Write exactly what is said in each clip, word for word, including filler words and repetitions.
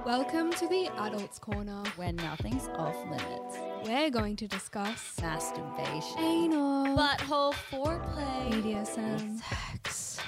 Welcome to the Adults Corner. When nothing's off limits. We're going to discuss Masturbation. anal, Butthole foreplay. B D S M. Sex.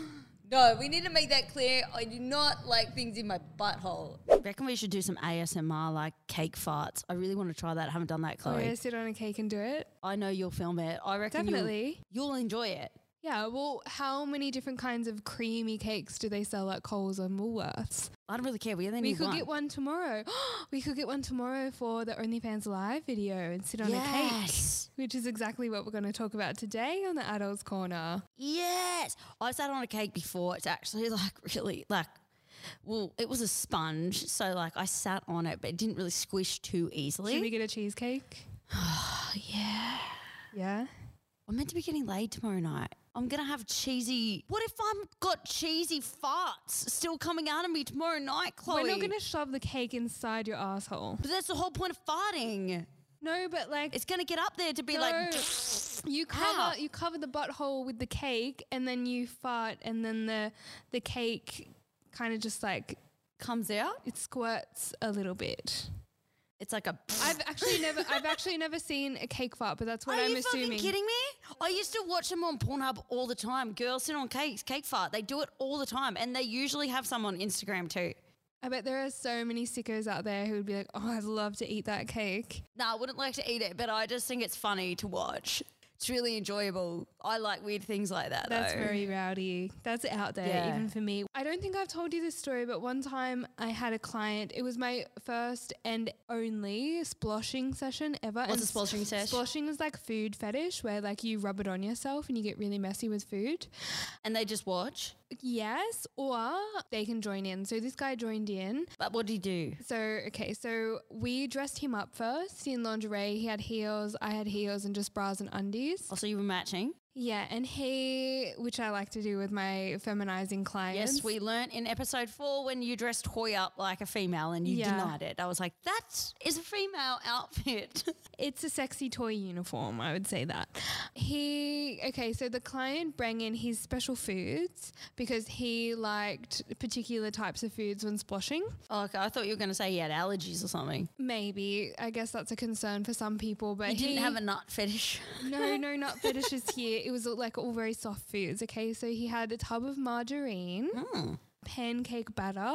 No, we need to make that clear. I do not like things in my butthole. I reckon we should do some A S M R, like cake farts. I really want to try that. I haven't done that, Oh, Chloe. yeah, sit on a cake and do it. I know you'll film it. I reckon Definitely. You'll, you'll enjoy it. Yeah, well, how many different kinds of creamy cakes do they sell at Coles and Woolworths? I don't really care. We only We need could one. get one tomorrow. We could get one tomorrow for the OnlyFans Live video and sit on a cake, Yes. which is exactly what we're going to talk about today on the Adults Corner. Yes. I sat on a cake before. It's actually like really like, well, it was a sponge. So like I sat on it, but it didn't really squish too easily. Should we get a cheesecake? Oh, yeah. Yeah. I'm meant to be getting laid tomorrow night. I'm going to have cheesy... What if I've got cheesy farts still coming out of me tomorrow night, Chloe? We're not going to shove the cake inside your asshole. But that's the whole point of farting. No, but like... It's going to get up there to be No. like... You How? cover you cover the butthole with the cake, and then you fart, and then the the cake kind of just like Comes out. it squirts a little bit. It's like a... I've actually never I've actually never seen a cake fart, but that's what Are I'm you assuming. fucking kidding me? I used to watch them on Pornhub all the time. Girls sit on cakes, cake fart. They do it all the time. And they usually have some on Instagram too. I bet there are so many sickos out there who would be like, "Oh, I'd love to eat that cake." No, I wouldn't like to eat it, but I just think it's funny to watch. It's really enjoyable. I like weird things like that, That's though. very rowdy. That's out there, Yeah. even for me. I don't think I've told you this story, but one time I had a client. It was my first and only sploshing session ever. What's and a sploshing sesh? Sploshing is like food fetish, where like you rub it on yourself and you get really messy with food. And they just watch. Yes, or they can join in. So this guy joined in. But what do you do? So, okay, so we dressed him up first in lingerie. He had heels, I had heels, and just bras and undies. Also, you were matching. Yeah, and he, which I like to do with my feminizing clients. Yes, we learnt in episode four when you dressed Hoy up like a female and you Yeah. denied it. I was like, that is a female outfit. It's a sexy toy uniform, I would say that. He, okay, so the client brought in his special foods because he liked particular types of foods when sploshing. Oh, okay, I thought you were going to say he had allergies or something. Maybe, I guess that's a concern for some people, but He didn't he- have a nut fetish. No, no nut fetishes here. It was all, like all very soft foods, okay? So he had a tub of margarine, Mm. pancake batter.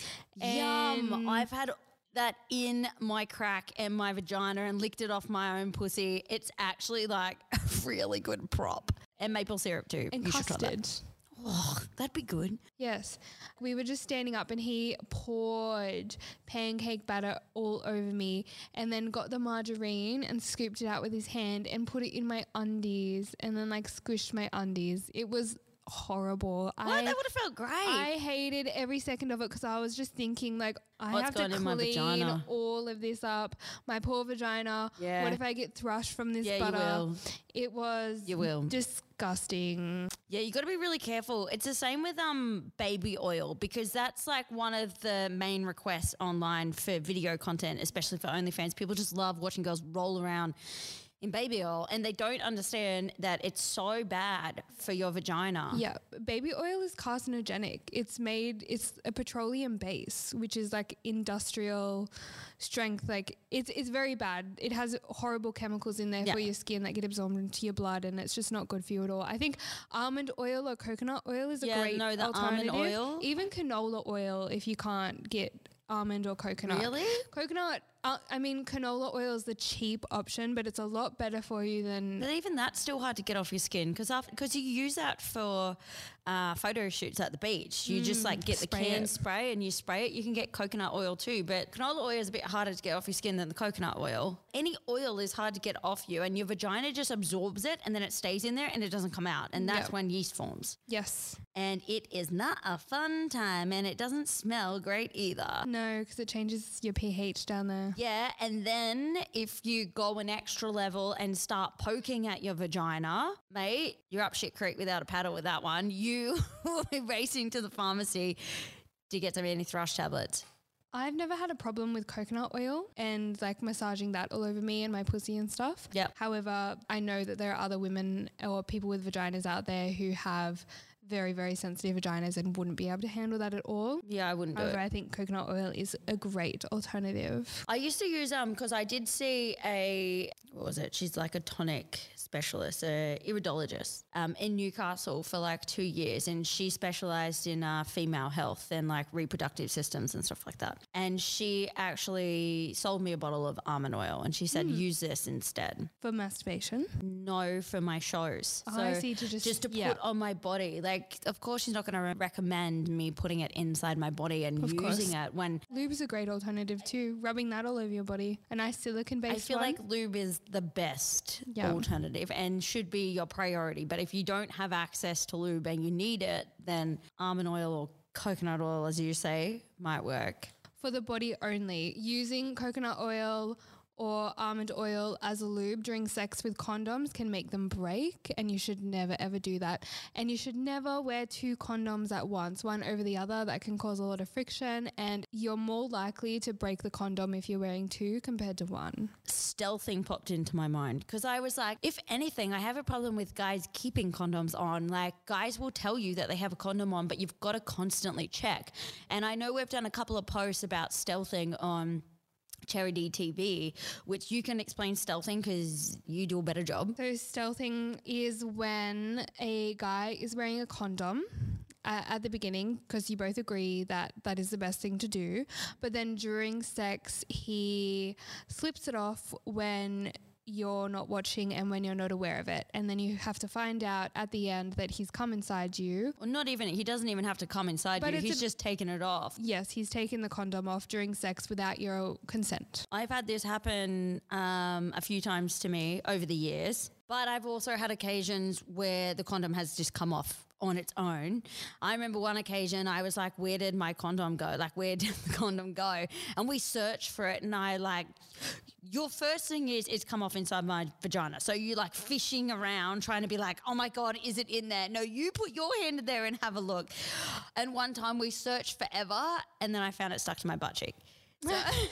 Yum. and- I've had that in my crack and my vagina and licked it off my own pussy. It's actually like a really good prop. And maple syrup too. And You should try that. custard. Oh, that'd be good. Yes. We were just standing up and he poured pancake batter all over me and then got the margarine and scooped it out with his hand and put it in my undies and then like squished my undies. It was horrible. What? I, That would have felt great. I hated every second of it because I was just thinking like I What's have to going in my clean vagina? all of this up. My poor vagina. Yeah. What if I get thrush from this Yeah, you butter? will. It was You will. disgusting. Yeah, you got to be really careful. It's the same with um baby oil because that's like one of the main requests online for video content, especially for OnlyFans. People just love watching girls roll around in baby oil and they don't understand that it's so bad for your vagina. Yeah, baby oil is carcinogenic. It's made, it's a petroleum base, which is like industrial strength. Like it's it's very bad. It has horrible chemicals in there Yeah. for your skin that get absorbed into your blood, and it's just not good for you at all. I think almond oil or coconut oil is a Yeah, great no, the almond alternative. oil. Even canola oil, if you can't get almond or coconut. Really? Coconut. Uh, I mean, canola oil is the cheap option, but it's a lot better for you than. But even that's still hard to get off your skin because because you use that for uh, photo shoots at the beach. You just like get the spray can it. spray and you spray it. You can get coconut oil too, but canola oil is a bit harder to get off your skin than the coconut oil. Any oil is hard to get off you, and your vagina just absorbs it, and then it stays in there and it doesn't come out, and that's Yep. when yeast forms. Yes. And it is not a fun time, and it doesn't smell great either. No, because it changes your pH down there. Yeah, and then if you go an extra level and start poking at your vagina, mate, you're up shit creek without a paddle with that one. You will be racing to the pharmacy to get some anti-thrush tablets. I've never had a problem with coconut oil and like massaging that all over me and my pussy and stuff. Yep. However, I know that there are other women or people with vaginas out there who have very, very sensitive vaginas and wouldn't be able to handle that at all. Yeah, I wouldn't do However, it. I think coconut oil is a great alternative. I used to use um because I did see a what was it? She's like a tonic specialist, a iridologist, um, in Newcastle for like two years, and she specialised in uh, female health and like reproductive systems and stuff like that. And she actually sold me a bottle of almond oil, and she said Mm. use this instead. For masturbation? No, for my shows. Oh, I see, to just- just to yeah. put on my body. Like, of course, she's not going to re- recommend me putting it inside my body and Of using course. it when Lube is a great alternative too. Rubbing that all over your body. A nice silicone-based I feel one. like lube is the best Yeah. alternative and should be your priority. But if you don't have access to lube and you need it, then almond oil or coconut oil, as you say, might work. For the body only, using coconut oil or almond oil as a lube during sex with condoms can make them break, and you should never ever do that. And you should never wear two condoms at once, one over the other. That can cause a lot of friction, and you're more likely to break the condom if you're wearing two compared to one. Stealthing popped into my mind because I was like, if anything, I have a problem with guys keeping condoms on. Like, guys will tell you that they have a condom on, but you've got to constantly check. And I know we've done a couple of posts about stealthing on Cherry D T V, which you can explain stealthing because you do a better job. So stealthing is when a guy is wearing a condom uh, at the beginning, because you both agree that that is the best thing to do. But then during sex, he slips it off when you're not watching and when you're not aware of it. And then you have to find out at the end that he's come inside you. Well, not even, he doesn't even have to come inside But you. it's He's a- just taken it off. Yes, he's taken the condom off during sex without your consent. I've had this happen um, a few times to me over the years, but I've also had occasions where the condom has just come off on its own. I remember one occasion I was like, where did my condom go? Like, where did the condom go? And we searched for it, and I like, your first thing is it's come off inside my vagina. So you like fishing around trying to be like, oh my God, is it in there? No, you put your hand in there and have a look. And one time we searched forever, and then I found it stuck to my butt cheek. So How did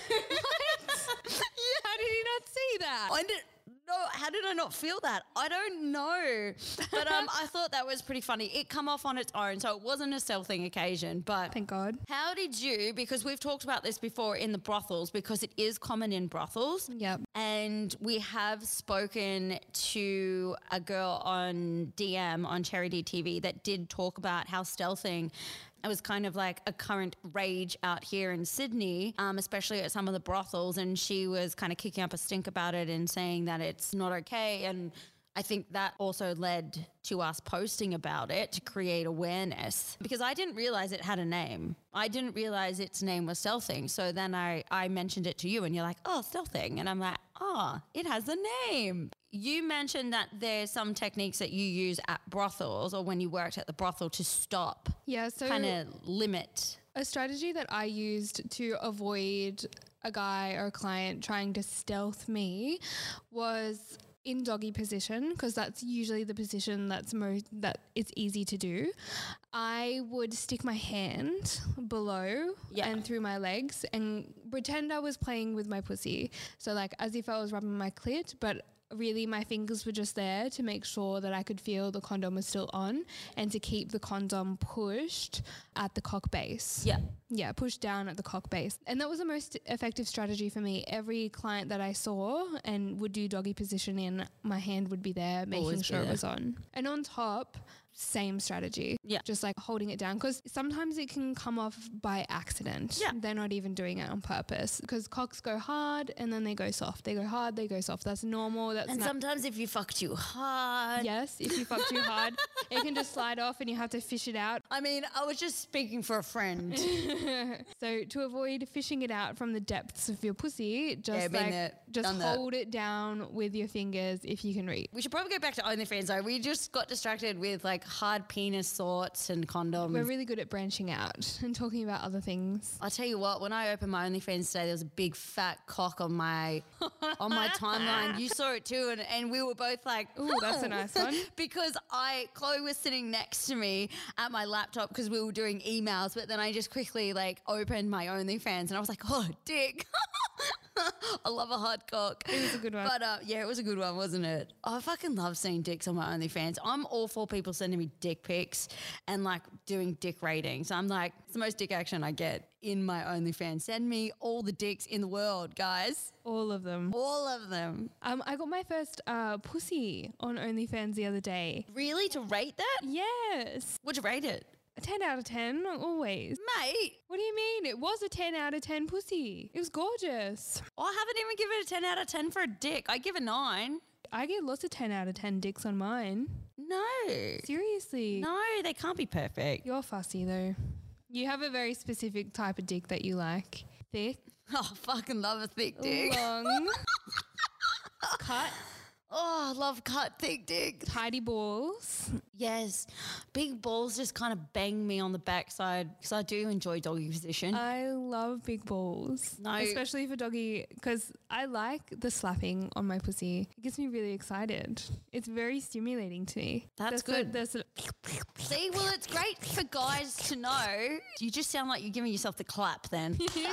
he not see that? I didn't, no, how did I not feel that? I don't know. But um, I thought that was pretty funny. It come off on its own, so it wasn't a stealthing occasion. But Thank God. how did you, because we've talked about this before in the brothels, because it is common in brothels. Yep. And we have spoken to a girl on D M on Cherry D T V that did talk about how stealthing, it was kind of like a current rage out here in Sydney, um, especially at some of the brothels. And she was kind of kicking up a stink about it and saying that it's not okay. And I think that also led to us posting about it to create awareness, because I didn't realize it had a name. I didn't realize its name was stealthing. So then I, I mentioned it to you and you're like, oh, stealthing. And I'm like, oh, it has a name. You mentioned that there's some techniques that you use at brothels or when you worked at the brothel to stop, Yeah, so kind of limit. a strategy that I used to avoid a guy or a client trying to stealth me was in doggy position, because that's usually the position that's most that it's easy to do. I would stick my hand below Yeah. and through my legs and pretend I was playing with my pussy. So like as if I was rubbing my clit, but really my fingers were just there to make sure that I could feel the condom was still on and to keep the condom pushed at the cock base. Yeah. Yeah, pushed down at the cock base. And that was the most effective strategy for me. Every client that I saw and would do doggy position in, my hand would be there, making Always be sure it there. was on. And on top, same strategy. Yeah. Just like holding it down, because sometimes it can come off by accident. Yeah. They're not even doing it on purpose, because cocks go hard and then they go soft. They go hard, they go soft. That's normal. That's And not. sometimes if you fuck too hard. Yes, if you fuck too hard, it can just slide off and you have to fish it out. I mean, I was just speaking for a friend. So to avoid fishing it out from the depths of your pussy, just Yeah, been like there, just done that. hold it down with your fingers if you can reach. We should probably go back to OnlyFans though. We just got distracted with like hard penis thoughts and condoms. We're really good at branching out and talking about other things. I'll tell you what, when I opened my OnlyFans today, there was a big fat cock on my on my timeline. You saw it too, and, and we were both like, Ooh, that's a nice one. because I, Chloe was sitting next to me at my laptop because we were doing emails, but then I just quickly like opened my OnlyFans and I was like, oh, dick. I love a hard cock. It was a good one. But uh, yeah, it was a good one, wasn't it? I fucking love seeing dicks on my OnlyFans. I'm all for people sending me dick pics and like doing dick ratings. I'm like, it's the most dick action I get in my OnlyFans. Send me all the dicks in the world, guys. All of them. All of them. Um, I got my first uh, pussy on OnlyFans the other day. Really? To rate that? Yes. Would you rate it? A ten out of ten, always. Mate, What do you mean? It was a ten out of ten pussy. It was gorgeous. I haven't even given it a ten out of ten for a dick. I give a nine. I get lots of ten out of ten dicks on mine. No. Seriously. No, they can't be perfect. You're fussy though. You have a very specific type of dick that you like. Thick, Oh, I fucking love a thick dick. long, cut, Oh, I love cut thick dick. tidy balls. Yes. Big balls just kind of bang me on the backside because I do enjoy doggy position. I love big balls. No. Especially for doggy, because I like the slapping on my pussy. It gets me really excited. It's very stimulating to me. That's There's good. The, there's a- See, well, it's great for guys to know. You just sound like you're giving yourself the clap then.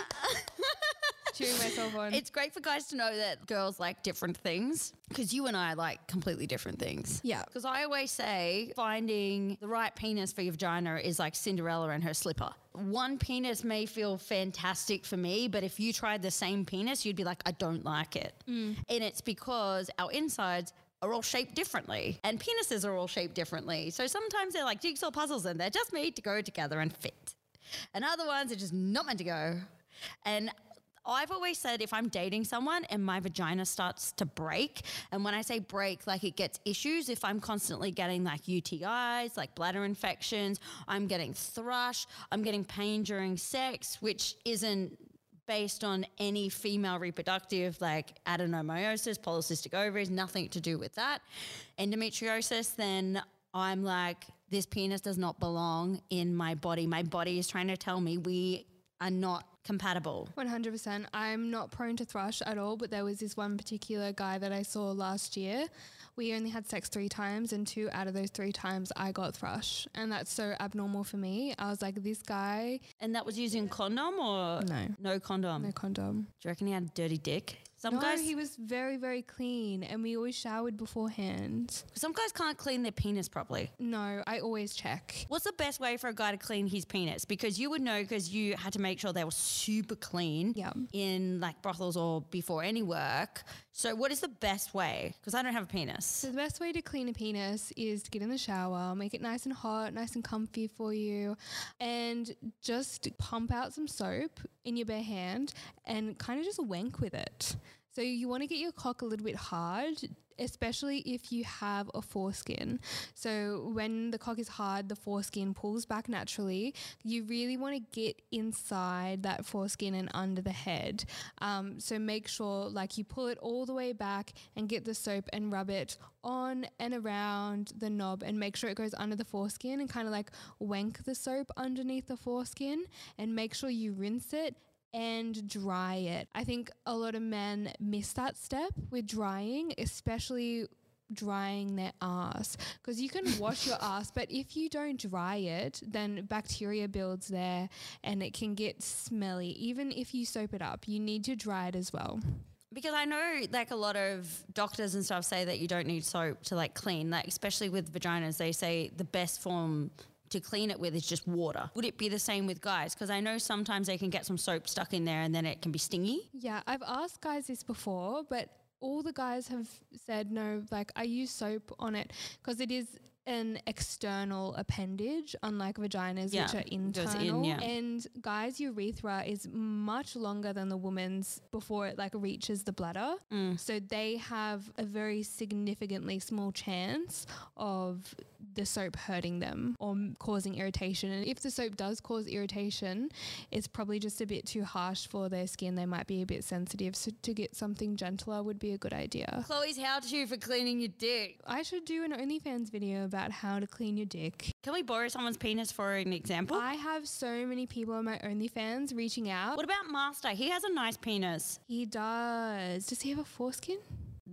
cheering myself on. It's great for guys to know that girls like different things because you and I like completely different things. Yeah. Because I always say finding the right penis for your vagina is like Cinderella and her slipper. One penis may feel fantastic for me, but if you tried the same penis, you'd be like, I don't like it. And it's because our insides are all shaped differently and penises are all shaped differently. So sometimes they're like jigsaw puzzles and they're just made to go together and fit. And other ones are just not meant to go. And I've always said if I'm dating someone and my vagina starts to break, and when I say break, like it gets issues, if I'm constantly getting like U T Is, like bladder infections, I'm getting thrush, I'm getting pain during sex, which isn't based on any female reproductive like adenomyosis, polycystic ovaries, nothing to do with that, endometriosis, then I'm like, this penis does not belong in my body. My body is trying to tell me we are not compatible. one hundred percent. I'm not prone to thrush at all, but there was this one particular guy that I saw last year. We only had sex three times, and two out of those three times I got thrush. And that's so abnormal for me. I was like, this guy, And that was using condom or No. no condom? no condom. Do you reckon he had a dirty dick? Some no, guys, he was very, very clean, and we always showered beforehand. some guys can't clean their penis properly. No, I always check. What's the best way for a guy to clean his penis? Because you would know because you had to make sure they were super clean Yeah. in like brothels or before any work. So what is the best way? Because I don't have a penis. So the best way to clean a penis is to get in the shower, make it nice and hot, nice and comfy for you, and just pump out some soap in your bare hand and kind of just wank with it. So you want to get your cock a little bit hard, especially if you have a foreskin. So when the cock is hard, the foreskin pulls back naturally. You really want to get inside that foreskin and under the head. Um, so make sure like you pull it all the way back and get the soap and rub it on and around the knob and make sure it goes under the foreskin and kind of like wank the soap underneath the foreskin and make sure you rinse it and dry it. I think a lot of men miss that step with drying, especially drying their ass, because you can wash your ass, but if you don't dry it, then bacteria builds there and it can get smelly. Even if you soap it up, you need to dry it as well. Because I know like a lot of doctors and stuff say that you don't need soap to like clean, like especially with vaginas, they say the best form to clean it with is just water. Would it be the same with guys? Because I know sometimes they can get some soap stuck in there and then it can be stingy. Yeah, I've asked guys this before, but all the guys have said no, like I use soap on it because it is an external appendage, unlike vaginas, Yeah, which are goes internal. in, yeah. And guys' urethra is much longer than the woman's before it like reaches the bladder. Mm. So they have a very significantly small chance of the soap hurting them or m- causing irritation. And if the soap does cause irritation, it's probably just a bit too harsh for their skin. They might be a bit sensitive. So to get something gentler would be a good idea. Chloe's how-to for cleaning your dick. I should do an OnlyFans video about how to clean your dick. Can we borrow someone's penis for an example? I have so many people on my OnlyFans reaching out. What about Master? He has a nice penis. He does. Does he have a foreskin?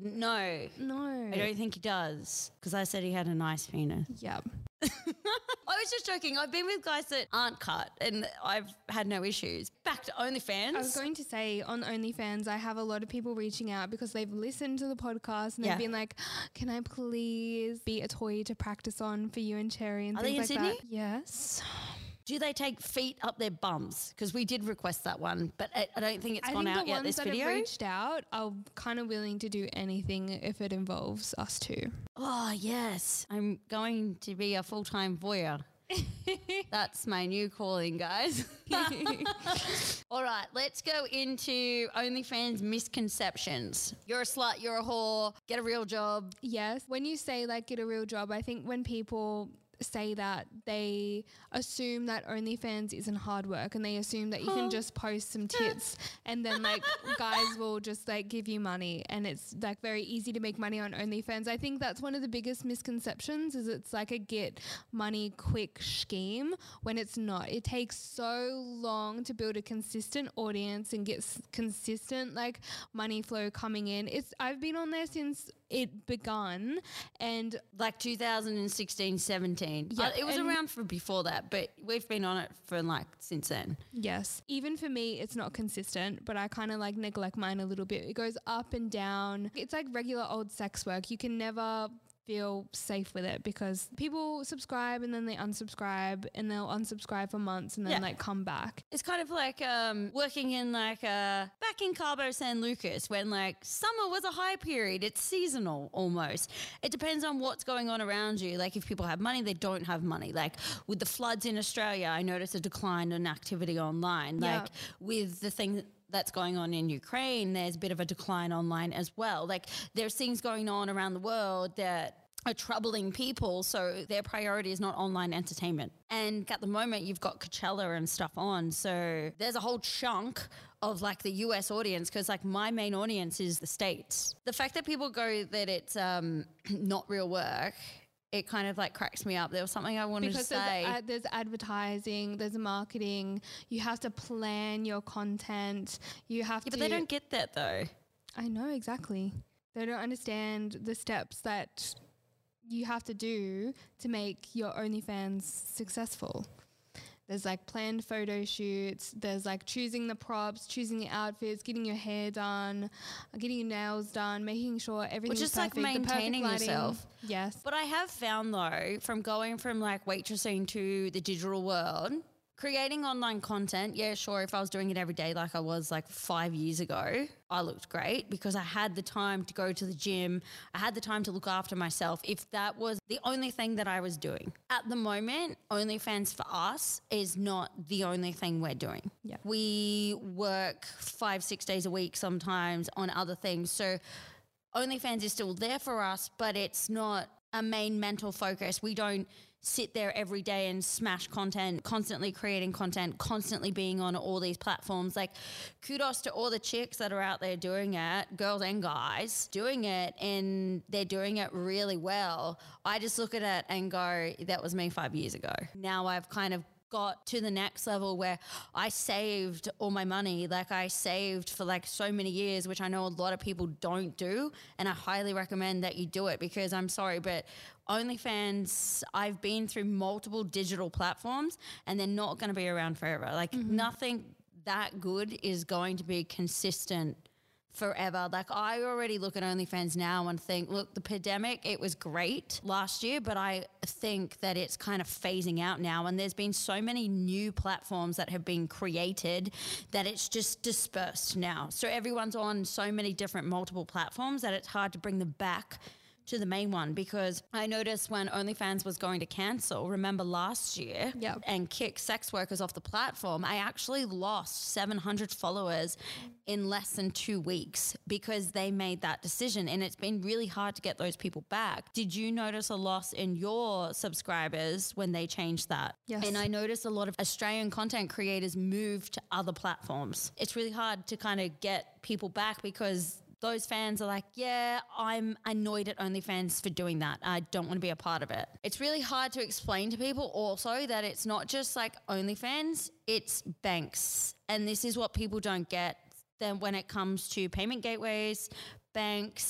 No. No. I don't think he does because I said he had a nice penis. Yep. I was just joking. I've been with guys that aren't cut and I've had no issues. Back to OnlyFans. I was going to say on OnlyFans, I have a lot of people reaching out because they've listened to the podcast and Yeah. they've been like, can I please be a toy to practice on for you and Cherry and Are they things in like Sydney? that? Yes. Do they take feet up their bums? Because we did request that one, but I, I don't think it's I gone think out the yet ones this that video. have reached out are kind of willing to do anything if it involves us two. Oh, yes. I'm going to be a full-time voyeur. That's my new calling, guys. All right, let's go into OnlyFans misconceptions. You're a slut, you're a whore, get a real job. Yes. When you say like get a real job, I think when people say that, they assume that OnlyFans isn't hard work and they assume that you can just post some tits and then like guys will just like give you money and it's like very easy to make money on OnlyFans. I think that's one of the biggest misconceptions is it's like a get money quick scheme when it's not. It takes so long to build a consistent audience and get s- consistent like money flow coming in. It's I've been on there since it begun and Like two thousand sixteen, seventeen. Yeah, Uh, it was and- around for before that, but we've been on it for like since then. yes, even for me, it's not consistent, but I kind of like neglect mine a little bit. It goes up and down. It's like regular old sex work. You can never feel safe with it because people subscribe and then they unsubscribe and they'll unsubscribe for months and then Yeah. like come back. It's kind of like um, working in like uh, back in Cabo San Lucas when like summer was a high period. It's seasonal almost. It depends on what's going on around you. Like if people have money, they don't have money. Like with the floods in Australia, I noticed a decline in activity online. Yeah. Like with the thing that's going on in Ukraine, there's a bit of a decline online as well. Like there's things going on around the world that are troubling people, so their priority is not online entertainment. And at the moment, you've got Coachella and stuff on, so there's a whole chunk of like the U S audience because like my main audience is the States. The fact that people go that it's um, not real work, it kind of like cracks me up. There was something I wanted Because to there's, say. ad- there's advertising, there's marketing, you have to plan your content, you have yeah, to... but they don't get that though. I know, exactly. They don't understand the steps that you have to do to make your OnlyFans successful. There's like planned photo shoots, there's like choosing the props, choosing the outfits, getting your hair done, getting your nails done, making sure everything Which is is like perfect, the perfect maintaining lighting. yourself. Yes. But I have found though, from going from like waitressing to the digital world, creating online content, yeah, sure, if I was doing it every day like I was like five years ago, I looked great because I had the time to go to the gym. I had the time to look after myself if that was the only thing that I was doing. At the moment, OnlyFans for us is not the only thing we're doing. Yeah. We work five, six days a week sometimes on other things. So OnlyFans is still there for us, but it's not a main mental focus. We don't sit there every day and smash content, constantly creating content, constantly being on all these platforms. Like kudos to all the chicks that are out there doing it, girls and guys doing it, and they're doing it really well. I just look at it and go, that was me five years ago. Now I've kind of got to the next level where I saved all my money. Like I saved for like so many years, which I know a lot of people don't do. And I highly recommend that you do it because I'm sorry, but OnlyFans, I've been through multiple digital platforms and they're not going to be around forever. Like Mm-hmm. nothing that good is going to be consistent forever. Like I already look at OnlyFans now and think, look, the pandemic, it was great last year, but I think that it's kind of phasing out now. And there's been so many new platforms that have been created that it's just dispersed now. So everyone's on so many different multiple platforms that it's hard to bring them back to the main one because I noticed when OnlyFans was going to cancel, remember last year, Yep. and kick sex workers off the platform, I actually lost seven hundred followers in less than two weeks because they made that decision. And it's been really hard to get those people back. Did you notice a loss in your subscribers when they changed that? Yes. And I noticed a lot of Australian content creators moved to other platforms. It's really hard to kind of get people back because those fans are like, yeah, I'm annoyed at OnlyFans for doing that. I don't want to be a part of it. It's really hard to explain to people also that it's not just like OnlyFans, it's banks. And this is what people don't get. Then when it comes to payment gateways, banks,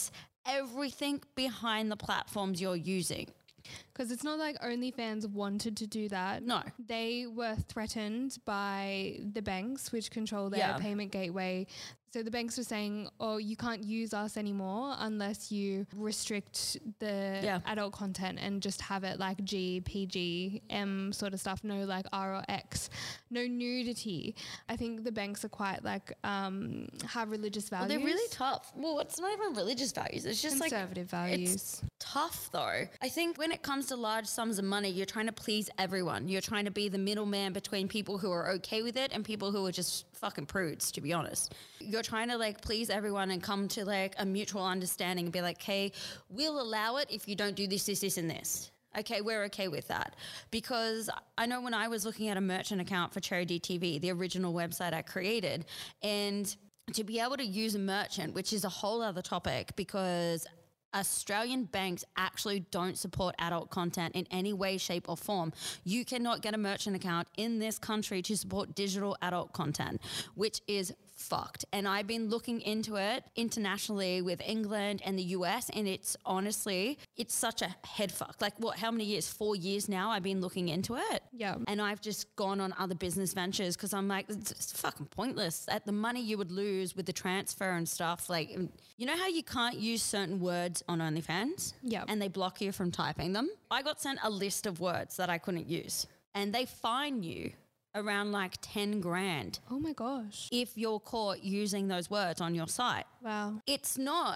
everything behind the platforms you're using. Because it's not like OnlyFans wanted to do that. No. They were threatened by the banks, which control their Yeah. payment gateway. So the banks were saying, oh, you can't use us anymore unless you restrict the Yeah. adult content and just have it like G, P G, M sort of stuff, no like R or X, no nudity. I think the banks are quite like, um, have religious values. Well, they're really tough. Well, it's not even religious values. It's just Conservative like values. It's tough though. I think when it comes to large sums of money, you're trying to please everyone. You're trying to be the middleman between people who are okay with it and people who are just fucking prudes, to be honest. You're trying to like please everyone and come to like a mutual understanding and be like, hey, we'll allow it if you don't do this, this, this, and this. Okay, we're okay with that. Because I know when I was looking at a merchant account for Cherry D T V, the original website I created, and to be able to use a merchant, which is a whole other topic because Australian banks actually don't support adult content in any way, shape or form. You cannot get a merchant account in this country to support digital adult content, which is fucked. And I've been looking into it internationally with England and the U S, and it's honestly, it's such a head fuck. Like what, how many years? Four years now I've been looking into it. Yeah. And I've just gone on other business ventures because I'm like, it's, it's fucking pointless. At the money you would lose with the transfer and stuff, like, you know how you can't use certain words on OnlyFans? Yeah. And they block you from typing them? I got sent a list of words that I couldn't use, and they fine you around like ten grand Oh my gosh. if you're caught using those words on your site. Wow. It's not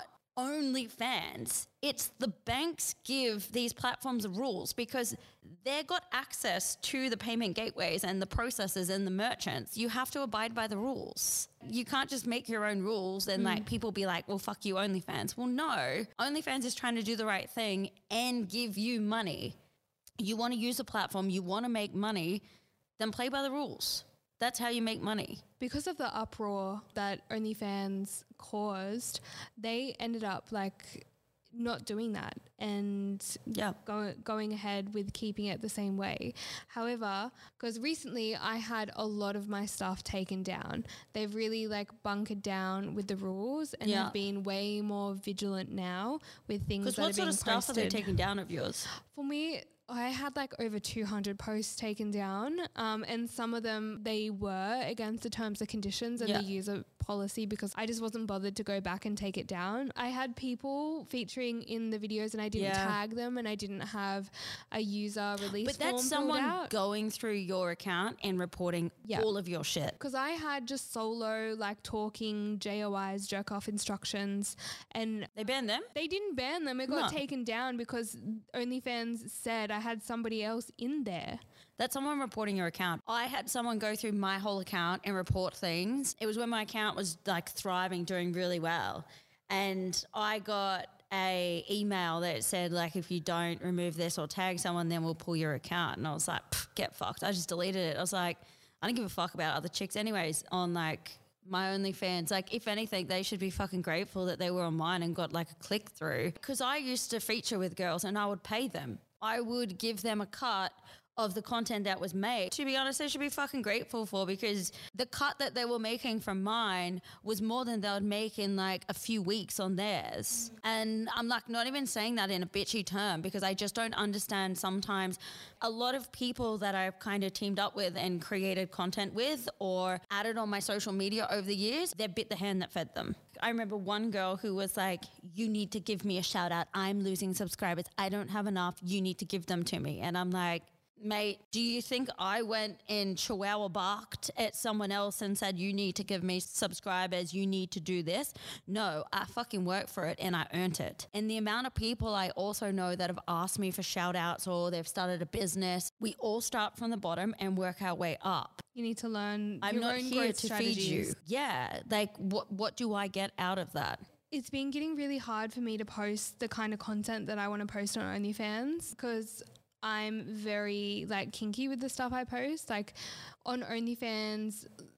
OnlyFans. It's the banks give these platforms the rules because they've got access to the payment gateways and the processors and the merchants. You have to abide by the rules. You can't just make your own rules and like people be like, well, fuck you, OnlyFans. Well, no. OnlyFans is trying to do the right thing and give you money. You want to use a platform, you want to make money, then play by the rules. That's how you make money. Because of the uproar that OnlyFans caused, they ended up like not doing that and Yeah. go, going ahead with keeping it the same way. However, because recently I had a lot of my stuff taken down. They've really like bunkered down with the rules and Yeah. have been way more vigilant now with things Because that what are sort being of stuff are they posted. taking down of yours? For me, I had like over two hundred posts taken down, um, and some of them, they were against the terms and conditions and Yeah. the user policy because I just wasn't bothered to go back and take it down. I had people featuring in the videos and I didn't Yeah. tag them and I didn't have a user release But form that's filled someone out. going through your account and reporting Yeah. all of your shit. Because I had just solo, like talking J O Is, jerk off instructions, and They banned them? they didn't ban them. It got No. taken down because OnlyFans said I had somebody else in there. That's someone reporting your account. I had someone go through my whole account and report things. It was when my account was like thriving, doing really well. And I got a email that said like, if you don't remove this or tag someone, then we'll pull your account. And I was like, get fucked. I just deleted it. I was like, I don't give a fuck about other chicks anyways on like my OnlyFans. Like, if anything, they should be fucking grateful that they were on mine and got like a click through. Because I used to feature with girls and I would pay them. I would give them a cut of the content that was made. To be honest, they should be fucking grateful for, because the cut that they were making from mine was more than they would make in like a few weeks on theirs. And I'm like not even saying that in a bitchy term, because I just don't understand sometimes a lot of people that I've kind of teamed up with and created content with or added on my social media over the years, they bit the hand that fed them. I remember one girl who was like, you need to give me a shout out. I'm losing subscribers. I don't have enough. You need to give them to me. And I'm like, mate, do you think I went and chihuahua barked at someone else and said, you need to give me subscribers, you need to do this? No, I fucking worked for it and I earned it. And the amount of people I also know that have asked me for shout outs or they've started a business, we all start from the bottom and work our way up. You need to learn I'm your not own here growth to strategies. feed you. Yeah, like what, what do I get out of that? It's been getting really hard for me to post the kind of content that I want to post on OnlyFans because I'm very like kinky with the stuff I post. Like on OnlyFans,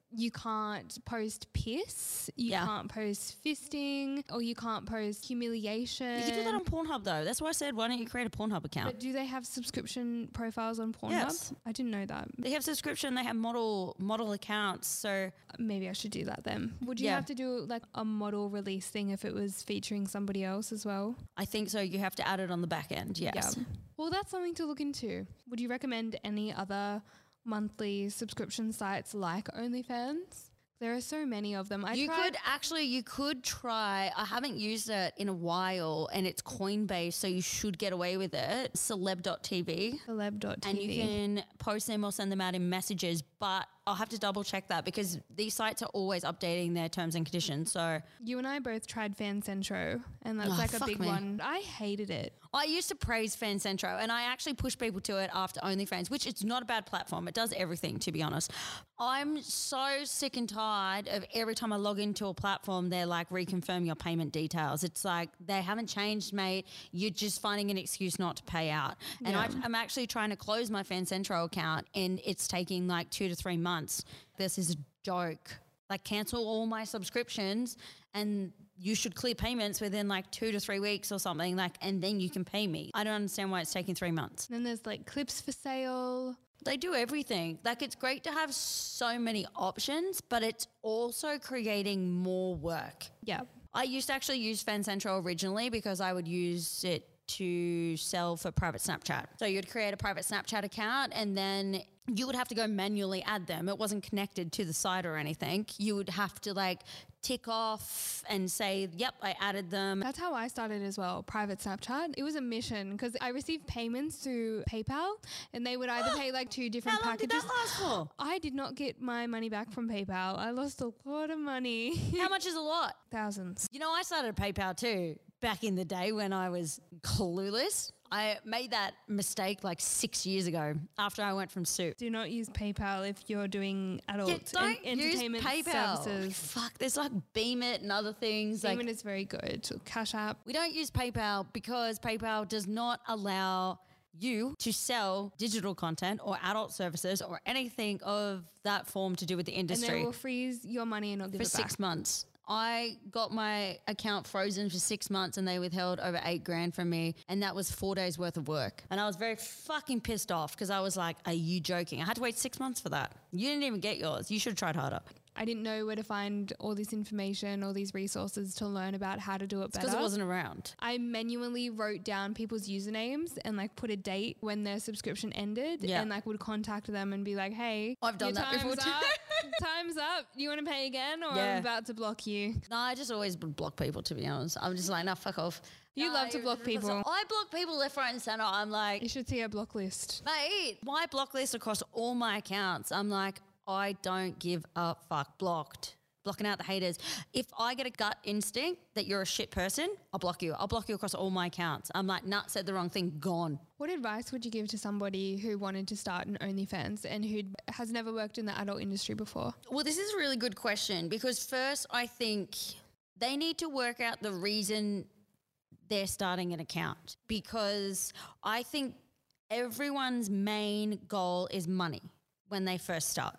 you can't post piss, you Yeah. can't post fisting, or you can't post humiliation. You can do that on Pornhub though. That's why I said, why don't you create a Pornhub account? But do they have subscription profiles on Pornhub? Yes. I didn't know that. They have subscription. They have model model accounts. So Maybe I should do that then. Would you Yeah. have to do like a model release thing if it was featuring somebody else as well? I think so. You have to add it on the back end. Yes. Yeah. Well, that's something to look into. Would you recommend any other monthly subscription sites like OnlyFans? There are so many of them. I you tried- could actually, you could try. I haven't used it in a while, and it's Coinbase, so you should get away with it. Celeb dot T V. celeb dot T V. And you can post them or send them out in messages, but I'll have to double check that because these sites are always updating their terms and conditions. So You and I both tried FanCentro, and that's Oh, like a fuck big me. one. I hated it. I used to praise FanCentro, and I actually push people to it after OnlyFans, which it's not a bad platform. It does everything, to be honest. I'm so sick and tired of every time I log into a platform, they're like, reconfirm your payment details. It's like, they haven't changed, mate. You're just finding an excuse not to pay out. And Yeah. I've, I'm actually trying to close my FanCentro account, and it's taking like two to three months. This is a joke. Like, cancel all my subscriptions and you should clear payments within like two to three weeks or something, like, and then you can pay me. I don't understand why it's taking three months. Then there's like clips for sale. They do everything. Like, it's great to have so many options, but it's also creating more work. Yeah. I used to actually use FanCentro originally because I would use it to sell for private Snapchat. So you'd create a private Snapchat account and then you would have to go manually add them. It wasn't connected to the site or anything. You would have to like tick off and say, yep, I added them. That's how I started as well, private Snapchat. It was a mission because I received payments through PayPal and they would either pay like two different How long did packages. that last for? I did not get my money back from PayPal. I lost a lot of money. How much is a lot? Thousands. You know, I started PayPal too back in the day when I was clueless. I made that mistake like six years ago after I went from Soup. Do not use PayPal if you're doing adult Yeah, don't en- entertainment use PayPal. services. Fuck, there's like Beam It and other things. Payment like, is very good. Cash App. we don't use PayPal because PayPal does not allow you to sell digital content or adult services or anything of that form to do with the And industry they will freeze your money and not give for it back. six months. I got my account frozen for six months and they withheld over eight grand from me. And that was four days worth of work. And I was very fucking pissed off because I was like, are you joking? I had to wait six months for that. You didn't even get yours. You should have tried harder. I didn't know where to find all this information, all these resources to learn about how to do it better. Because it wasn't around. I manually wrote down people's usernames and like put a date when their subscription ended Yeah. and like would contact them and be like, hey, I've done your that before time's too. up. Time's up. You want to pay again or Yeah. I'm about to block you? No, I just always would block people, to be honest. I'm just like, no, fuck off. You No, love to you're block one hundred percent. people. I block people left, right and centre. I'm like, You should see a block list. mate, my block list across all my accounts. I'm like, I don't give a fuck. Blocked. Blocking out the haters. If I get a gut instinct that you're a shit person, I'll block you. I'll block you across all my accounts. I'm like, nah, said the wrong thing, gone. What advice would you give to somebody who wanted to start an OnlyFans and who has never worked in the adult industry before? Well, this is a really good question because first I think they need to work out the reason they're starting an account because I think everyone's main goal is money when they first start.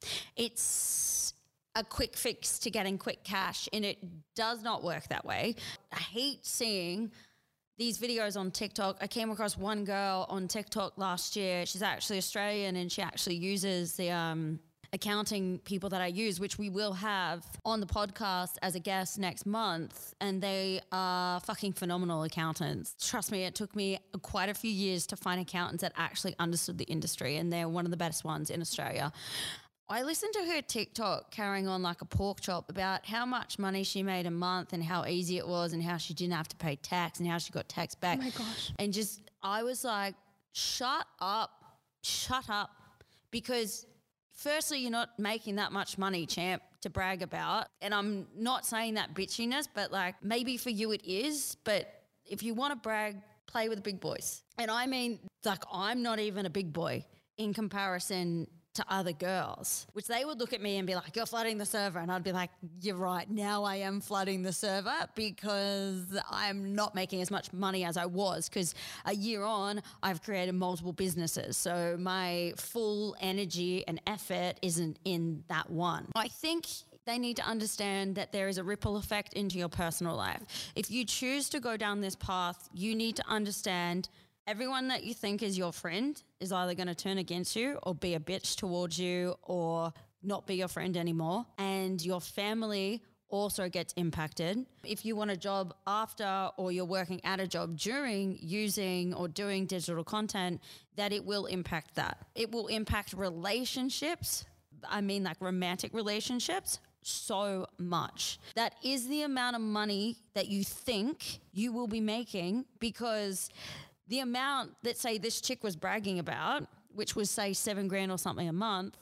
It's a quick fix to getting quick cash and it does not work that way. I hate seeing these videos on TikTok. I came across one girl on TikTok last year. She's actually Australian and she actually uses the um, accounting people that I use, which we will have on the podcast as a guest next month. And they are fucking phenomenal accountants. Trust me, it took me quite a few years to find accountants that actually understood the industry and they're one of the best ones in Australia. I listened to her TikTok carrying on like a pork chop about how much money she made a month and how easy it was and how she didn't have to pay tax and how she got tax back. Oh my gosh. And just, I was like, shut up, shut up. Because firstly, you're not making that much money, champ, to brag about. And I'm not saying that bitchiness, but like maybe for you it is. But if you want to brag, play with the big boys. And I mean, like I'm not even a big boy in comparison to other girls, which they would look at me and be like, you're flooding the server. And I'd be like, you're right. Now I am flooding the server because I'm not making as much money as I was, because a year on, I've created multiple businesses. So my full energy and effort isn't in that one. I think they need to understand that there is a ripple effect into your personal life. If you choose to go down this path, you need to understand everyone that you think is your friend is either going to turn against you or be a bitch towards you or not be your friend anymore. And your family also gets impacted. If you want a job after, or you're working at a job during using or doing digital content, that it will impact that. It will impact relationships. I mean, like romantic relationships, so much. That is the amount of money that you think you will be making, because the amount that, say, this chick was bragging about, which was, say, seven grand or something a month,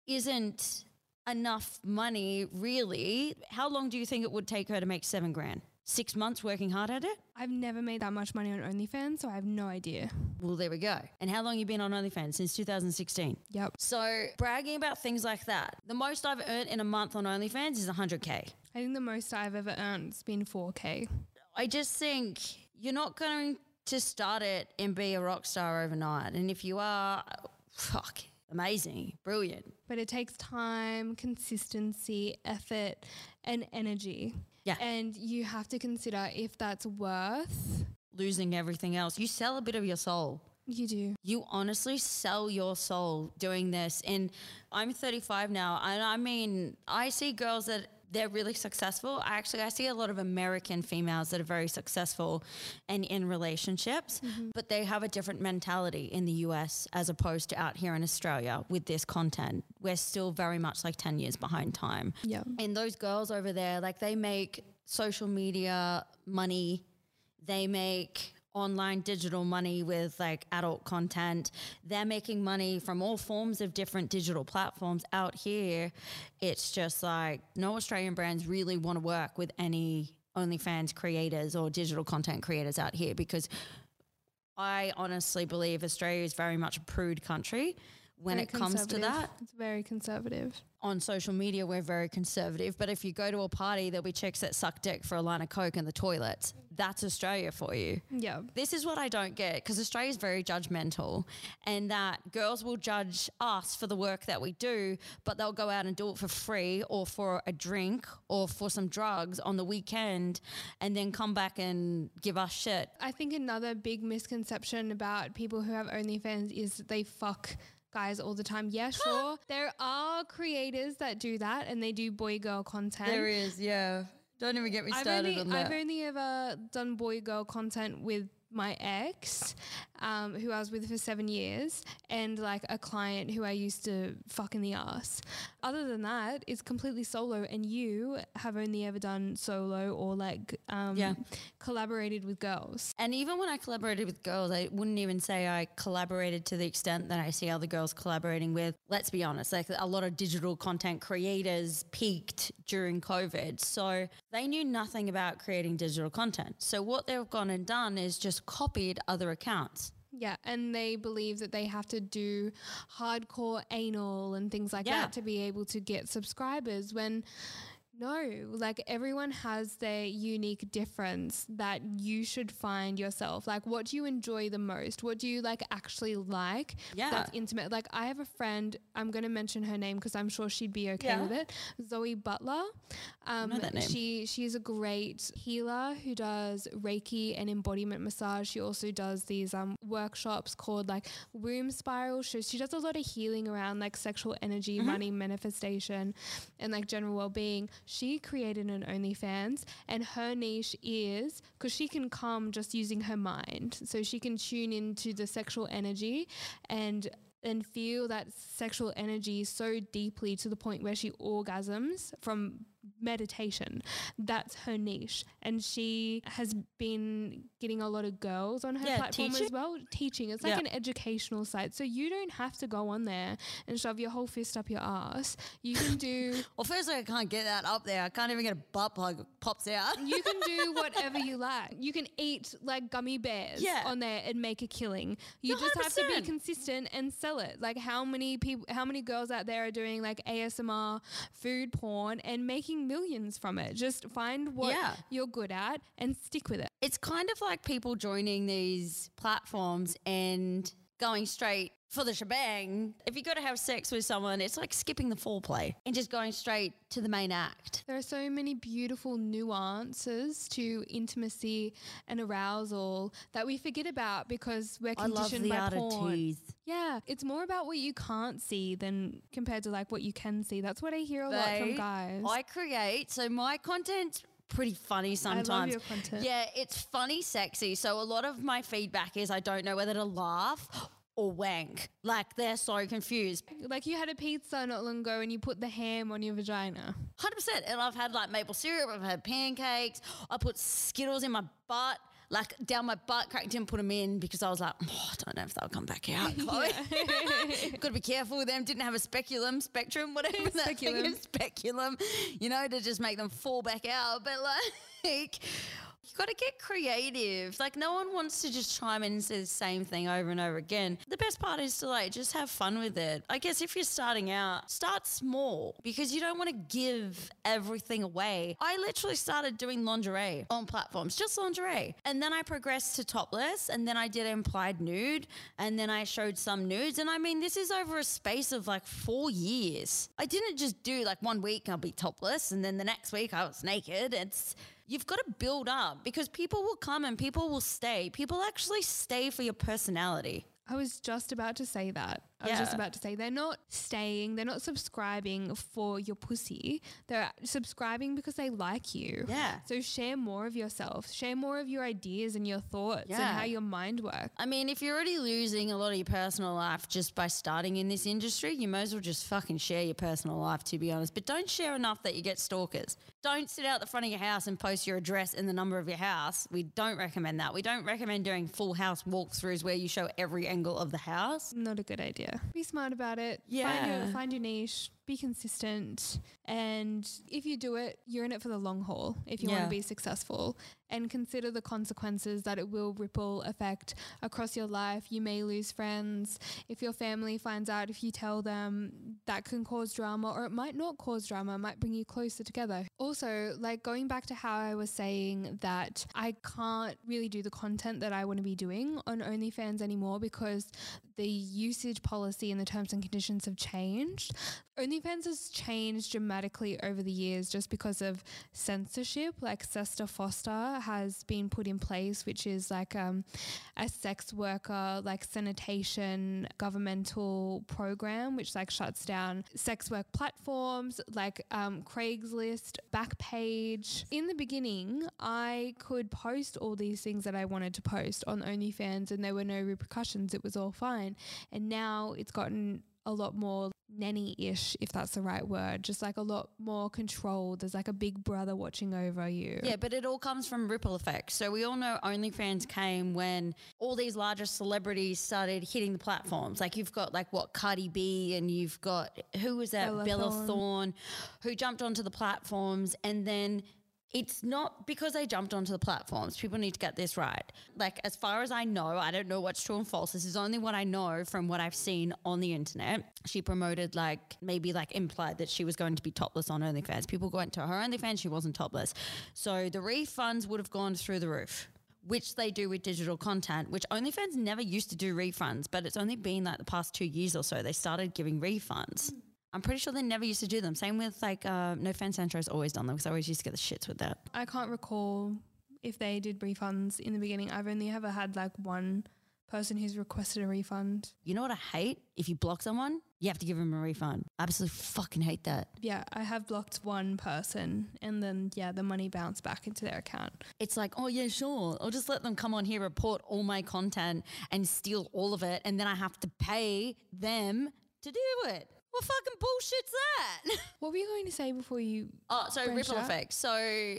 isn't enough money, really. How long do you think it would take her to make seven grand? Six months working hard at it? I've never made that much money on OnlyFans, so I have no idea. Well, there we go. And how long you been on OnlyFans? Since two thousand sixteen. Yep. So bragging about things like that. The most I've earned in a month on OnlyFans is one hundred K. I think the most I've ever earned has been four K. I just think you're not going to start it and be a rock star overnight. And if you are, fuck, amazing, brilliant. But it takes time, consistency, effort, and energy. Yeah. And you have to consider if that's worth losing everything else. You sell a bit of your soul. You do. You honestly sell your soul doing this. And I'm thirty-five now. And I mean, I see girls that they're really successful. I actually, I see a lot of American females that are very successful and in relationships, mm-hmm. but they have a different mentality in the U S as opposed to out here in Australia with this content. We're still very much like ten years behind time. Yeah. And those girls over there, like they make social media money. They make online digital money with like adult content. They're making money from all forms of different digital platforms. Out here, it's just like no Australian brands really want to work with any OnlyFans creators or digital content creators out here, because I honestly believe Australia is very much a prude country when very it comes to that. It's very conservative. On social media, we're very conservative. But if you go to a party, there'll be chicks that suck dick for a line of Coke in the toilets. That's Australia for you. Yeah. This is what I don't get, because Australia is very judgmental, and that girls will judge us for the work that we do, but they'll go out and do it for free or for a drink or for some drugs on the weekend and then come back and give us shit. I think another big misconception about people who have OnlyFans is that they fuck guys all the time. Yeah, sure. There are creators that do that and they do boy-girl content. There is, yeah. Don't even get me started I've only, on that. I've only ever done boy-girl content with my ex, um, who I was with for seven years, and like a client who I used to fuck in the ass. Other than that, it's completely solo, and you have only ever done solo or like um, yeah. collaborated with girls. And even when I collaborated with girls, I wouldn't even say I collaborated to the extent that I see other girls collaborating with. Let's be honest, like a lot of digital content creators peaked during COVID. So they knew nothing about creating digital content. So what they've gone and done is just copied other accounts. Yeah, and they believe that they have to do hardcore anal and things like yeah. that to be able to get subscribers, when no, like everyone has their unique difference that you should find yourself. Like, what do you enjoy the most? What do you like actually like? Yeah. That's intimate. Like, I have a friend, I'm going to mention her name because I'm sure she'd be okay yeah. with it. Zoe Butler. Um, I know that name. She, she's a great healer who does Reiki and embodiment massage. She also does these um, workshops called like womb spiral. So she does a lot of healing around like sexual energy, mm-hmm. money manifestation, and like general well-being. She created an OnlyFans, and her niche is because she can come just using her mind. So she can tune into the sexual energy and and feel that sexual energy so deeply to the point where she orgasms from meditation. That's her niche. And she has been getting a lot of girls on her Yeah, platform teaching? as well. Teaching. It's like Yeah. an educational site. So you don't have to go on there and shove your whole fist up your ass. You can do Well, firstly, I can't get that up there. I can't even get a butt plug that pops out. you can do whatever you like. You can eat like gummy bears Yeah. on there and make a killing. You No, just have to be one hundred percent. consistent and sell it. Like how many people, how many girls out there are doing like A S M R food porn and making millions from it? Just find what Yeah. you're good at and stick with it. It's kind of like people joining these platforms and going straight for the shebang. If you got to have sex with someone, it's like skipping the foreplay and just going straight to the main act. There are so many beautiful nuances to intimacy and arousal that we forget about because we're I love conditioned the by art porn. of tease. Yeah, it's more about what you can't see than compared to like what you can see. That's what I hear a lot from Babe, guys. I create, so my content's pretty funny sometimes. I love your content. Yeah, it's funny, sexy. So a lot of my feedback is I don't know whether to laugh or wank. Like they're so confused. Like you had a pizza not long ago and you put the ham on your vagina. one hundred percent. And I've had like maple syrup, I've had pancakes, I put Skittles in my butt, like down my butt crack, didn't put them in because I was like, oh, I don't know if they'll come back out, Chloe. Got to be careful with them. Didn't have a speculum, spectrum, whatever that thing Speculum. is, speculum, you know, to just make them fall back out. But like, you got to get creative. Like no one wants to just chime in and say the same thing over and over again. The best part is to like just have fun with it. I guess if you're starting out, start small because you don't want to give everything away. I literally started doing lingerie on platforms, just lingerie. And then I progressed to topless and then I did implied nude and then I showed some nudes. And I mean, this is over a space of like four years. I didn't just do like one week I'll be topless and then the next week I was naked. It's You've got to build up because people will come and people will stay. People actually stay for your personality. I was just about to say that. I was just Yeah. about to say they're not staying, they're not subscribing for your pussy. They're subscribing because they like you. Yeah. So share more of yourself, share more of your ideas and your thoughts and Yeah. how your mind works. I mean, if you're already losing a lot of your personal life just by starting in this industry, you may as well just fucking share your personal life, to be honest. But don't share enough that you get stalkers. Don't sit out the front of your house and post your address and the number of your house. We don't recommend that. We don't recommend doing full house walkthroughs where you show every angle of the house. Not a good idea. Be smart about it. Find Yeah. your, find your niche. Be consistent. And if you do it, you're in it for the long haul if you want Yeah. to be successful. And consider the consequences that it will ripple effect across your life. You may lose friends. If your family finds out, if you tell them, that can cause drama, or it might not cause drama, it might bring you closer together. Also, like going back to how I was saying that I can't really do the content that I want to be doing on OnlyFans anymore because the usage policy and the terms and conditions have changed. OnlyFans has changed dramatically over the years just because of censorship. Like Sesta Foster has been put in place, which is like um, a sex worker, like sanitation governmental program, which like shuts down sex work platforms like um, Craigslist, Backpage. In the beginning, I could post all these things that I wanted to post on OnlyFans and there were no repercussions. It was all fine. And now it's gotten a lot more nanny-ish, if that's the right word, just like a lot more controlled. There's like a big brother watching over you. Yeah, but it all comes from ripple effects. So we all know OnlyFans came when all these larger celebrities started hitting the platforms. Like you've got like what Cardi B and you've got, who was that? Bella Bella Thorne. Thorne, who jumped onto the platforms and then it's not because they jumped onto the platforms. People need to get this right. Like, as far as I know, I don't know what's true and false. This is only what I know from what I've seen on the internet. She promoted, like, maybe, like, implied that she was going to be topless on OnlyFans. People went to her OnlyFans, she wasn't topless. So the refunds would have gone through the roof, which they do with digital content, which OnlyFans never used to do refunds, but it's only been, like, the past two years or so they started giving refunds. I'm pretty sure they never used to do them. Same with like uh, No Fan Santro's always done them because I always used to get the shits with that. I can't recall if they did refunds in the beginning. I've only ever had like one person who's requested a refund. You know what I hate? If you block someone, you have to give them a refund. I absolutely fucking hate that. Yeah, I have blocked one person and then, yeah, the money bounced back into their account. It's like, oh yeah, sure. I'll just let them come on here, report all my content and steal all of it. And then I have to pay them to do it. What fucking bullshit's that? What were you going to say before you? Oh, so branched ripple out? effect. So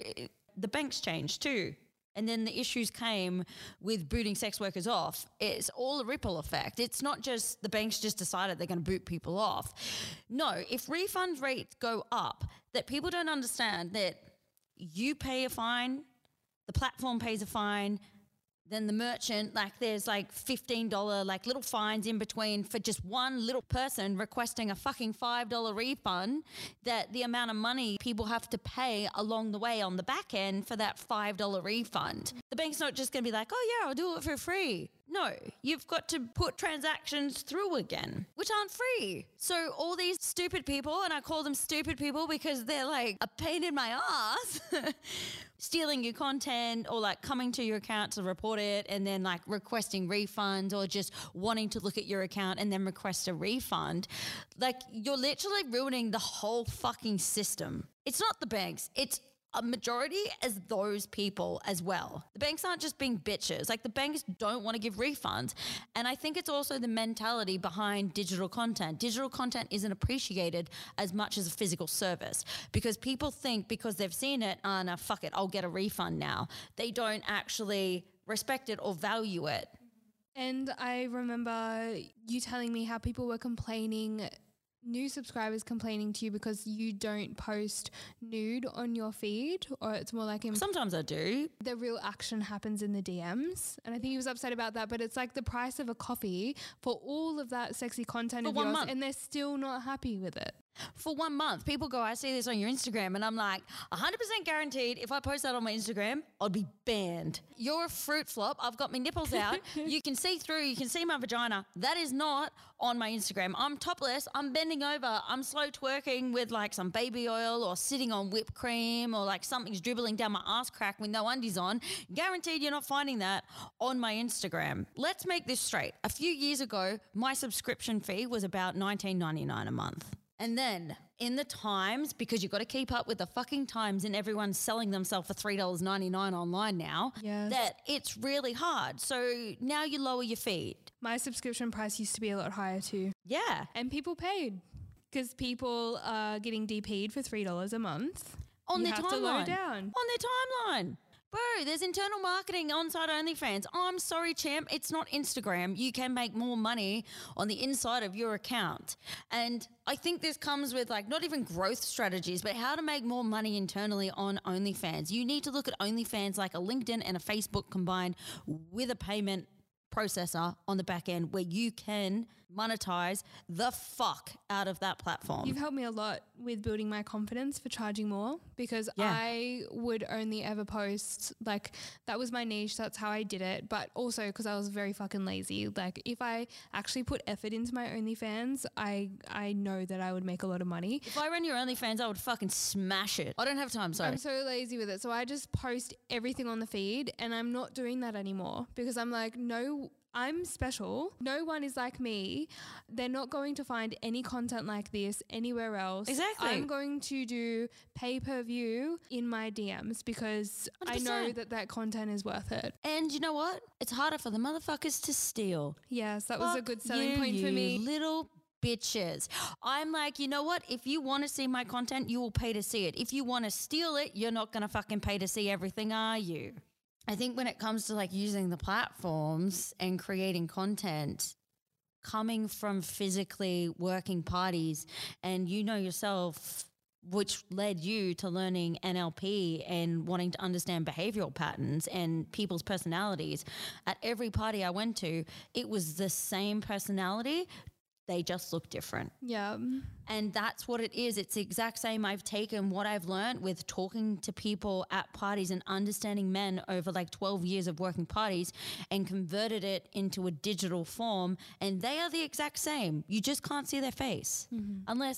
the banks changed too. And then the issues came with booting sex workers off. It's all a ripple effect. It's not just the banks just decided they're going to boot people off. No, if refund rates go up, that people don't understand that you pay a fine, the platform pays a fine, then the merchant, like there's like fifteen dollars like little fines in between for just one little person requesting a fucking five dollars refund, that the amount of money people have to pay along the way on the back end for that five dollars refund. The bank's not just going to be like, oh yeah, I'll do it for free. No, you've got to put transactions through again, which aren't free. So all these stupid people, and I call them stupid people because they're like a pain in my ass, stealing your content or like coming to your account to report it and then like requesting refunds or just wanting to look at your account and then request a refund. Like you're literally ruining the whole fucking system. It's not the banks. It's a majority as those people as well. The banks aren't just being bitches. Like the banks don't want to give refunds. And I think it's also the mentality behind digital content. Digital content isn't appreciated as much as a physical service because people think because they've seen it, oh no, fuck it, I'll get a refund now. They don't actually respect it or value it. And I remember you telling me how people were complaining, new subscribers complaining to you because you don't post nude on your feed, or it's more like in Sometimes I do. the real action happens in the D Ms. And I think he was upset about that, but it's like the price of a coffee for all of that sexy content For of one yours, month. and they're still not happy with it. For one month, people go, I see this on your Instagram, and I'm like, one hundred percent guaranteed if I post that on my Instagram, I'll be banned. You're a fruit flop. I've got my nipples out. You can see through. You can see my vagina. That is not on my Instagram. I'm topless. I'm bending over. I'm slow twerking with like some baby oil or sitting on whipped cream or like something's dribbling down my ass crack with no undies on. Guaranteed you're not finding that on my Instagram. Let's make this straight. A few years ago, my subscription fee was about nineteen ninety-nine a month. And then in the Times, because you've got to keep up with the fucking Times and everyone's selling themselves for three dollars ninety-nine online now, Yes. that it's really hard. So now you lower your feed. My subscription price used to be a lot higher too. Yeah. And people paid because people are getting D P'd for three dollars a month. On you their have timeline. to load down. On their timeline. Bro, there's internal marketing on-site OnlyFans. Oh, I'm sorry, champ. It's not Instagram. You can make more money on the inside of your account. And I think this comes with like not even growth strategies, but how to make more money internally on OnlyFans. You need to look at OnlyFans like a LinkedIn and a Facebook combined with a payment processor on the back end where you can monetize the fuck out of that platform. You've helped me a lot with building my confidence for charging more because Yeah. I would only ever post, like, that was my niche. That's how I did it. But also because I was very fucking lazy. Like, if I actually put effort into my OnlyFans, I I know that I would make a lot of money. If I ran your OnlyFans, I would fucking smash it. I don't have time, sorry. I'm so lazy with it. So I just post everything on the feed, and I'm not doing that anymore because I'm like, no, I'm special. No one is like me. They're not going to find any content like this anywhere else. Exactly. I'm going to do pay-per-view in my D Ms because I know one hundred percent. that that content is worth it. And you know what? It's harder for the motherfuckers to steal. Yes, that was a Fuck good selling you, point for you me. little bitches. I'm like, you know what? If you want to see my content, you will pay to see it. If you want to steal it, you're not going to fucking pay to see everything, are you? I think when it comes to like using the platforms and creating content, coming from physically working parties, and you know yourself, which led you to learning N L P and wanting to understand behavioral patterns and people's personalities. At every party I went to, it was the same personality. They just look different. Yeah. And that's what it is. It's the exact same. I've taken what I've learned with talking to people at parties and understanding men over like twelve years of working parties and converted it into a digital form. And they are the exact same. You just can't see their face Mm-hmm. unless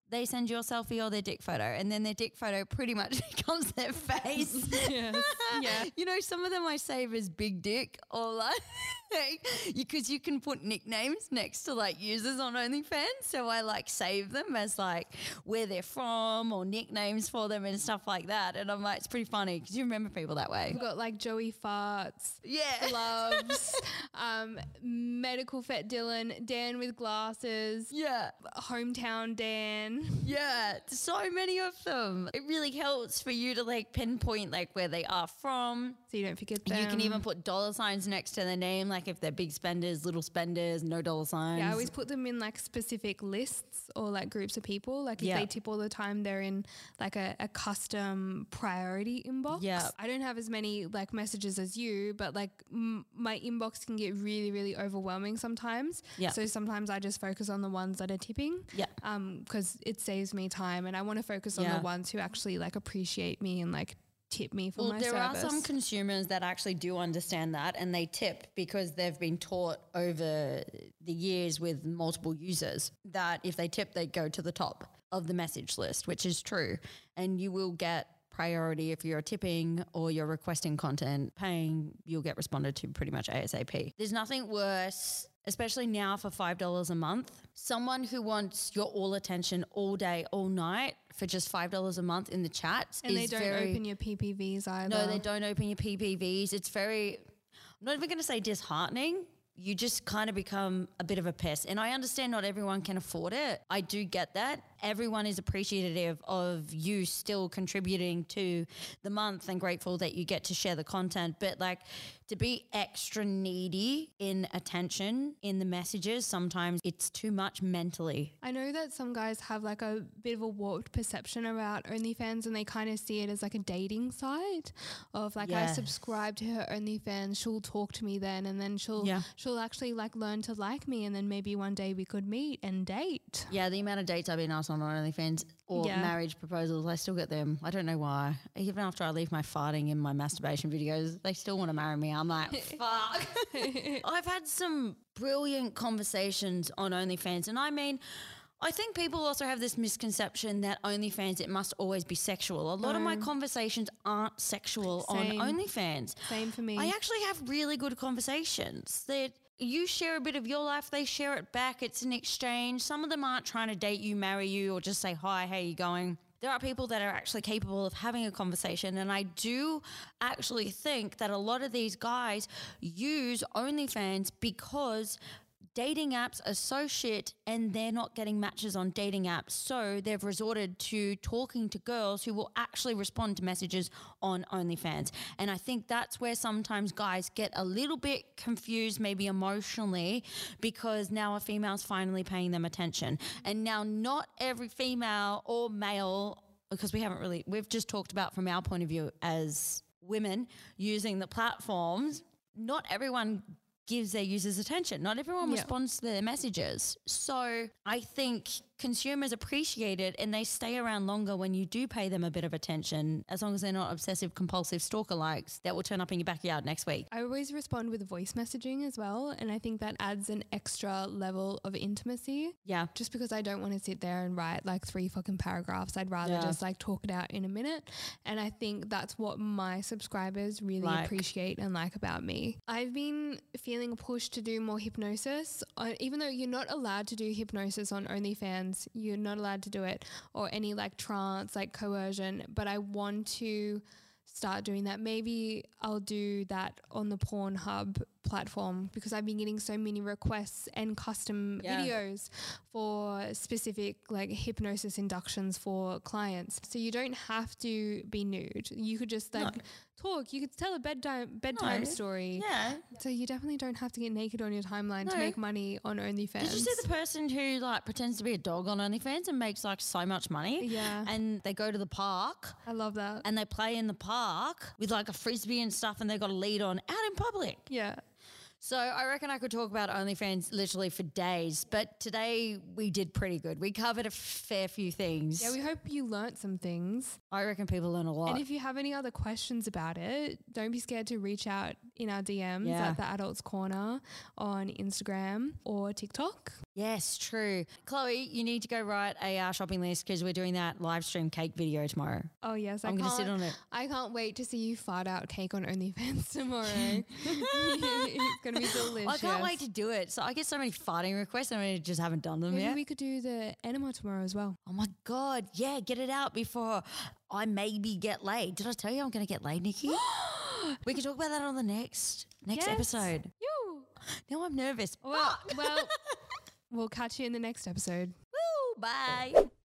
they send you a selfie or their dick photo, and then their dick photo pretty much becomes their face. Yes. Yeah. You know, some of them I save as big dick or like, because you can put nicknames next to like users on OnlyFans. So I like save them as like where they're from or nicknames for them and stuff like that. And I'm like, it's pretty funny because you remember people that way. We've got like Joey Farts, Yeah. Gloves, um, Medical Fet Dylan, Dan with glasses, Yeah. Hometown Dan. Yeah. So many of them. It really helps for you to like pinpoint like where they are from. So you don't forget them. You can even put dollar signs next to their name, like if they're big spenders, little spenders, no dollar signs. Yeah, I always put them in like specific lists or like groups of people. Like if Yeah. they tip all the time, they're in like a, a custom priority inbox. Yeah. I don't have as many like messages as you, but like m- my inbox can get really, really overwhelming sometimes. Yeah. So sometimes I just focus on the ones that are tipping. Yeah. Um, because it saves me time, and I want to focus on Yeah. the ones who actually like appreciate me and like tip me for Well, my there service. are some consumers that actually do understand that, and they tip because they've been taught over the years with multiple users that if they tip, they go to the top of the message list, which is true. And you will get priority if you're tipping or you're requesting content, paying, you'll get responded to pretty much ASAP. There's nothing worse, especially now for five dollars a month. Someone who wants your all attention all day, all night for just five dollars a month in the chats and is they don't very, open your P P Vs either. no, they don't open your P P Vs. It's very, I'm not even going to say disheartening. You just kind of become a bit of a pest. And I understand not everyone can afford it. I do get that. Everyone is appreciative of you still contributing to the month and grateful that you get to share the content. But like to be extra needy in attention in the messages, sometimes it's too much mentally. I know that some guys have like a bit of a warped perception about OnlyFans, and they kind of see it as like a dating site of like I Yes. subscribe to her OnlyFans, she'll talk to me then, and then she'll Yeah. she'll actually like learn to like me, and then maybe one day we could meet and date. Yeah, the amount of dates I've been asked on OnlyFans or Yeah. marriage proposals, I still get them. I don't know why. Even after I leave my farting in my masturbation videos, they still want to marry me. I'm like, fuck. I've had some brilliant conversations on OnlyFans, and I mean, I think people also have this misconception that OnlyFans, it must always be sexual. A lot of my conversations aren't sexual Same. on OnlyFans. Same for me. I actually have really good conversations that you share a bit of your life, they share it back. It's an exchange. Some of them aren't trying to date you, marry you, or just say, hi, how you going? There are people that are actually capable of having a conversation. And I do actually think that a lot of these guys use OnlyFans because dating apps are so shit and they're not getting matches on dating apps. So they've resorted to talking to girls who will actually respond to messages on OnlyFans. And I think that's where sometimes guys get a little bit confused, maybe emotionally, because now a female's finally paying them attention. And now not every female or male, because we haven't really, we've just talked about from our point of view as women using the platforms, not everyone gives their users attention. Not everyone Yeah. responds to their messages. So I think consumers appreciate it and they stay around longer when you do pay them a bit of attention, as long as they're not obsessive compulsive stalker likes that will turn up in your backyard next week. I always respond with voice messaging as well, and I think that adds an extra level of intimacy. Yeah. Just because I don't want to sit there and write like three fucking paragraphs, I'd rather Yeah. just like talk it out in a minute. And I think that's what my subscribers really Like. appreciate and like about me. I've been feeling a push to do more hypnosis, uh, even though you're not allowed to do hypnosis on OnlyFans. You're not allowed to do it, or any like trance, like coercion. But I want to start doing that. Maybe I'll do that on the Pornhub platform, because I've been getting so many requests and custom Yeah. videos for specific like hypnosis inductions for clients. So you don't have to be nude. You could just like No. talk. You could tell a bedtime bedtime No. story. Yeah. So you definitely don't have to get naked on your timeline to No. make money on OnlyFans. Did you see the person who like pretends to be a dog on OnlyFans and makes like so much money? Yeah. And they go to the park I love that. and they play in the park with like a frisbee and stuff and they got a lead on out in public. Yeah. So I reckon I could talk about OnlyFans literally for days, but today we did pretty good. We covered a fair few things. Yeah, we hope you learnt some things. I reckon people learn a lot. And if you have any other questions about it, don't be scared to reach out in our D Ms Yeah. at the Adults Corner on Instagram or TikTok. Yes, true. Chloe, you need to go write a uh, shopping list because we're doing that live stream cake video tomorrow. Oh yes, I I'm going to can't. sit on it. I can't wait to see you fart out cake on OnlyFans tomorrow. It's gonna be delicious. I can't wait to do it. So I get so many farting requests and I just haven't done them Maybe yet. we could do the enema tomorrow as well. Oh my God. Yeah, get it out before I maybe get laid. Did I tell you I'm going to get laid, Nikki? We can talk about that on the next next Yes. episode. You. Now I'm nervous. Well, well, we'll catch you in the next episode. Woo, bye.